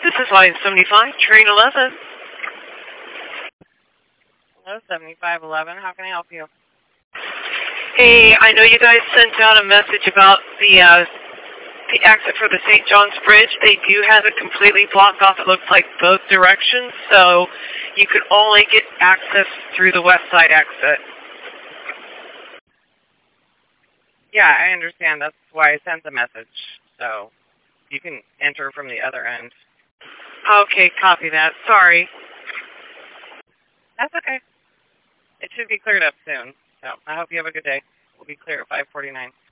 This is line 75, train 11. Hello, 7511. How can I help you? Hey, I know you guys sent out a message about the exit for the St. John's Bridge. They do have it completely blocked off, it looks like, both directions, so you can only get access through the west side exit. Yeah, I understand. That's why I sent the message. So you can enter from the other end. Okay, copy that. Sorry. That's okay. It should be cleared up soon. So I hope you have a good day. We'll be clear at 5:49.